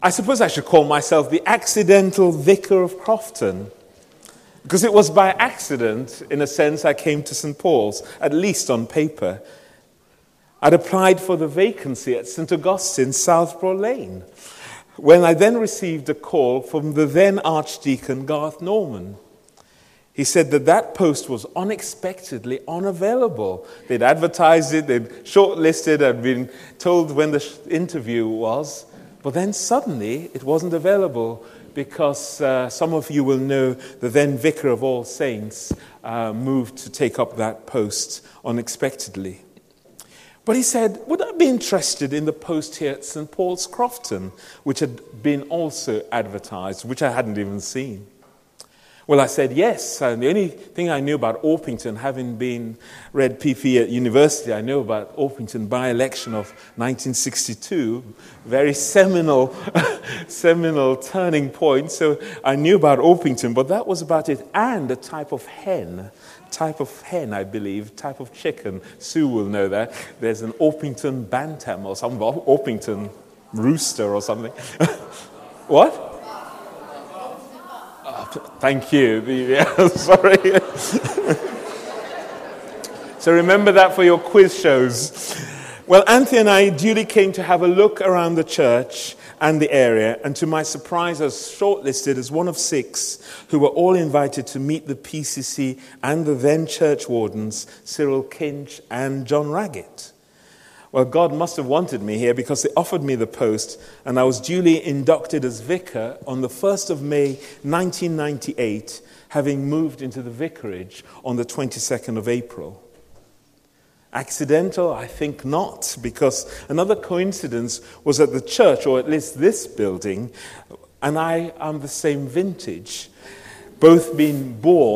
I suppose I should call myself the accidental vicar of Crofton, because it was by accident, in a sense, I came to St. Paul's, at least on paper. I'd applied for the vacancy at St. Augustine's, Southborough Lane, when I then received a call from the then Archdeacon Garth Norman. He said that post was unexpectedly unavailable. They'd advertised it, they'd shortlisted, I'd been told when the interview was, but then suddenly it wasn't available because some of you will know the then Vicar of All Saints moved to take up that post unexpectedly. But he said, would I be interested in the post here at St. Paul's Crofton, which had been also advertised, which I hadn't even seen? Well, I said yes, and the only thing I knew about Orpington, having read PP at university, I know about Orpington by-election of 1962, very seminal turning point, so I knew about Orpington, but that was about it, and a type of hen, I believe, type of chicken. Sue will know that. There's an Orpington bantam or something, Orpington rooster or something. What? Oh, thank you. Sorry. So remember that for your quiz shows. Well, Anthony and I duly came to have a look around the church and the area, and to my surprise, I was shortlisted as one of 6 who were all invited to meet the PCC and the then church wardens, Cyril Kinch and John Raggett. Well, God must have wanted me here because they offered me the post, and I was duly inducted as vicar on the 1st of May 1998, having moved into the vicarage on the 22nd of April. Accidental? I think not, because another coincidence was that the church, or at least this building, and I am the same vintage, both being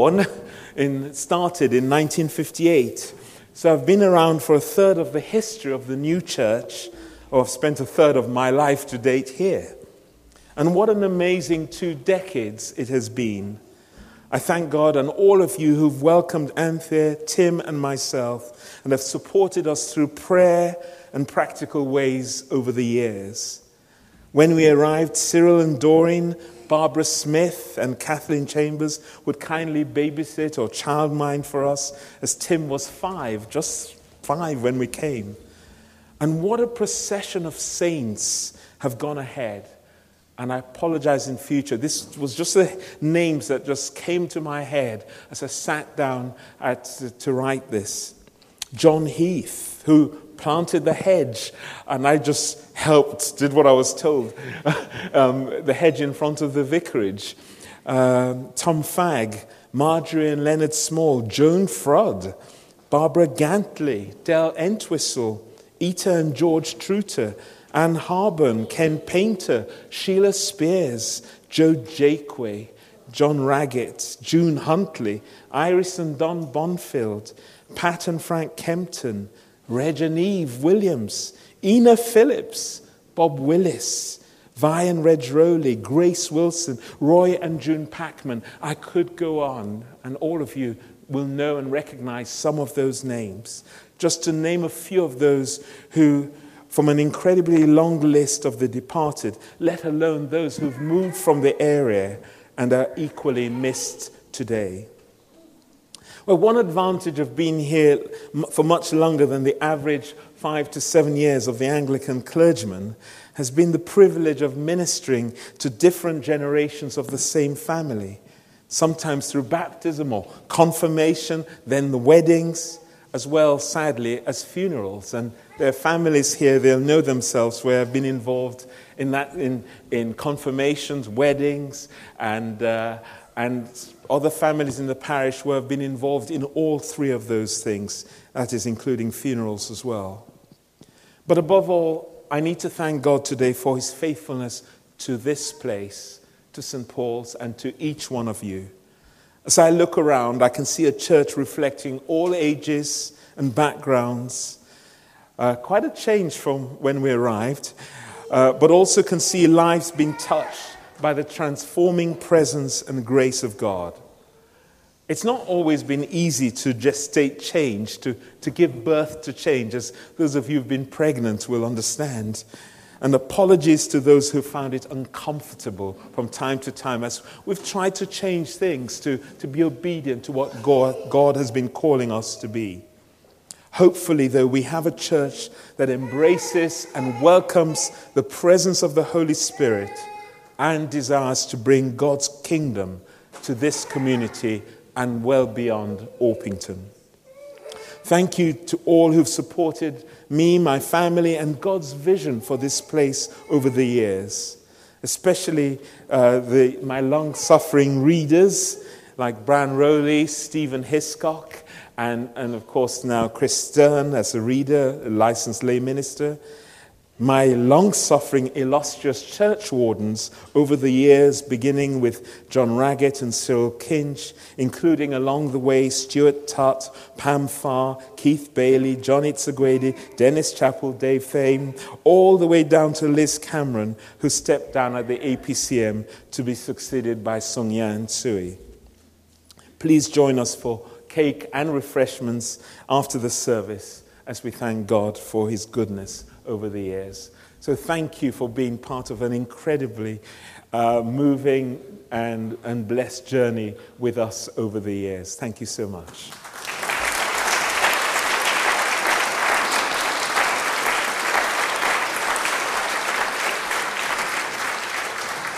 started in 1958. So I've been around for a third of the history of the new church, or I've spent a third of my life to date here. And what an amazing 2 decades it has been. I thank God and all of you who've welcomed Anthea, Tim and myself and have supported us through prayer and practical ways over the years. When we arrived, Cyril and Doreen, Barbara Smith and Kathleen Chambers would kindly babysit or childmind for us as Tim was 5, just 5 when we came. And what a procession of saints have gone ahead. And I apologize in future. This was just the names that just came to my head as I sat down to write this. John Heath, who planted the hedge, and I just helped, did what I was told. The hedge in front of the vicarage. Tom Fagg, Marjorie and Leonard Small, Joan Frodd, Barbara Gantley, Del Entwistle, Ita and George Truter, Anne Harburn, Ken Painter, Sheila Spears, Joe Jakeway, John Raggett, June Huntley, Iris and Don Bonfield, Pat and Frank Kempton, Reg and Eve Williams, Ina Phillips, Bob Willis, Vi and Reg Rowley, Grace Wilson, Roy and June Packman. I could go on, and all of you will know and recognize some of those names. Just to name a few of those who, from an incredibly long list of the departed, let alone those who've moved from the area and are equally missed today. Well, one advantage of being here for much longer than the average 5 to 7 years of the Anglican clergyman has been the privilege of ministering to different generations of the same family, sometimes through baptism or confirmation, then the weddings, as well, sadly, as funerals. And there are families here, they'll know themselves, where I've been involved in that, in confirmations, weddings, and other families in the parish who have been involved in all 3 of those things, that is, including funerals as well. But above all, I need to thank God today for his faithfulness to this place, to St. Paul's, and to each one of you. As I look around, I can see a church reflecting all ages and backgrounds. Quite a change from when we arrived, but also can see lives being touched by the transforming presence and grace of God. It's not always been easy to gestate change, to give birth to change, as those of you who've been pregnant will understand. And apologies to those who found it uncomfortable from time to time as we've tried to change things to be obedient to what God has been calling us to be. Hopefully, though, we have a church that embraces and welcomes the presence of the Holy Spirit and desires to bring God's kingdom to this community and well beyond Orpington. Thank you to all who've supported me, my family, and God's vision for this place over the years, especially my long-suffering readers like Brian Rowley, Stephen Hiscock, and of course now Chris Stern as a reader, a licensed lay minister. My long-suffering illustrious church wardens over the years, beginning with John Raggett and Cyril Kinch, including along the way Stuart Tutt, Pam Farr, Keith Bailey, John Itzagwede, Dennis Chappell, Dave Fame, all the way down to Liz Cameron, who stepped down at the APCM to be succeeded by Sung Yan Tsui. Please join us for cake and refreshments after the service as we thank God for his goodness over the years. So thank you for being part of an incredibly moving and blessed journey with us over the years. Thank you so much.